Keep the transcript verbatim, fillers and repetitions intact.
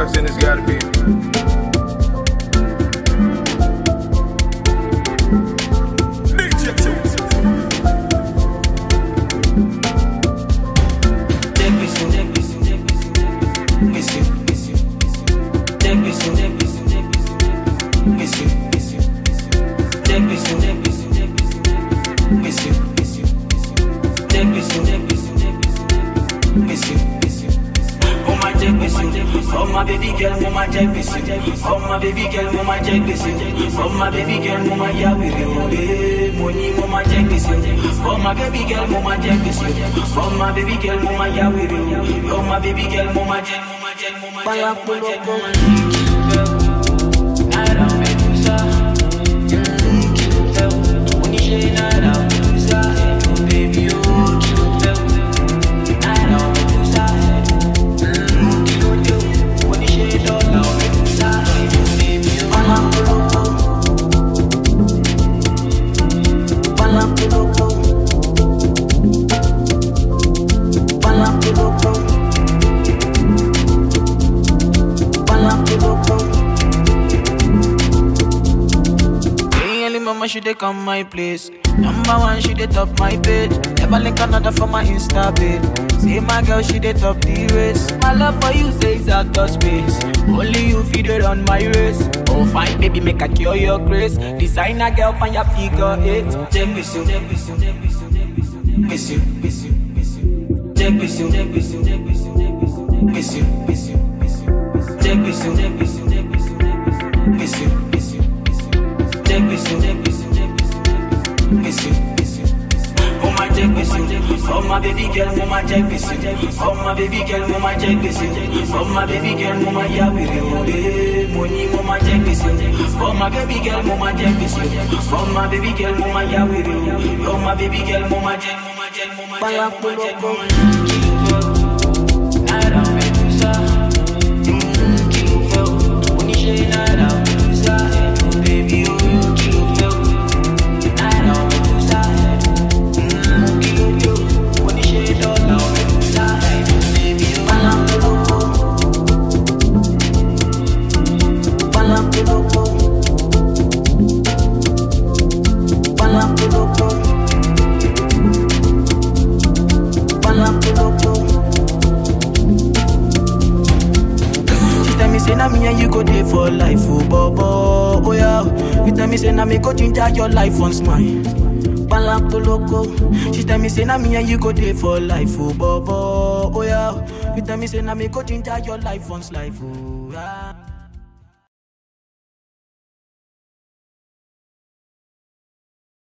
Fox, then it's gotta be. Oh my baby girl, mama check this. Oh my baby girl, mama check this. Oh my baby girl, mama ya we re money, mama check this. Oh my baby girl, mama check this. Oh my baby girl, mama ya we re. Oh my baby girl, mama check, mama check, mama check, mama check, mama check. Nada medusa, kilo fel. When you say nada medusa, baby oh kilo fel. Nada medusa, kilo yo. When you say dollar medusa, baby oh. Balapuloko, balapuloko, balapuloko, balapuloko. Mama, she dey come my place. Number one, she dey top my page. Never link another for my Insta page. See my girl, she dey top the race. My love for you says out of space. Only you feed it on my race. Oh fine, baby, make I cure your grace. Designer girl, find your figure eight. Check this you, check this you, check this you, miss you, miss you, miss you. Check this you, check this you, check this you, miss you, miss you, miss you. Check this you, check this you, check this you, miss you, miss you. Check this you, check this you, check this you, miss you, miss you. Oh my check this you, oh my baby girl, mama check this you. Oh my baby girl, mama check this you. Oh my baby girl, mama ya we re money, mama check this you. Oh my baby girl, mama check this you. Oh my baby girl, mama ya we re. Oh my baby girl, mama check, mama check, mama check, mama check, mama check. Nada medusa, kilo fel. When you say nada medusa, baby oh. Say na me and you go there for life, oh bobo, oh yeah. You tell me say na me go ginger your life once mine. Balapoloko. She tell me say na me and you go there for life, oh bobo, oh yeah. You tell me say na me go ginger your life once life, oh yeah.